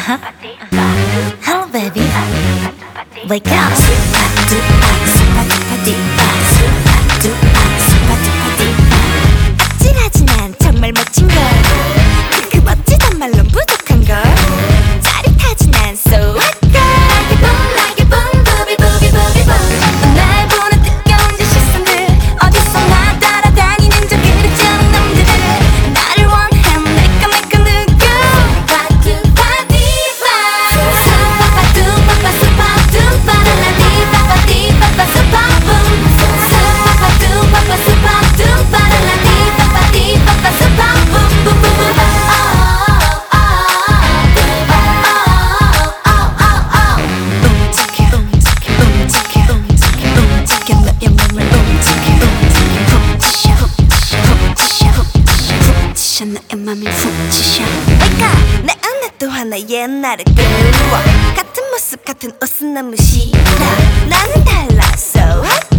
Hello baby, wake up. 아찔하진 난 정말 멋진 걸. 그 멋지단 말론 부족한 걸. 짜릿하진 난 so hot girl. like a boom, booby booby booby boom. 날 보는 뜨거운 저 시선들 어디서나 따라다니는 저 그릇처럼 놈들은 나를 원해 내꺼 누구. 파두파디파 수파파두파파 수파두파라라디파파디파파 수파붐 수파파두파파 수파두파라라디파파디파파 수파붐붐붐붐. 나의 맘을 훅 치셔. Wake up! 내 안에 또 하나의 나를 끌어. 같은 모습 같은 옷은 너무 싫어. 나는 달라 so hot.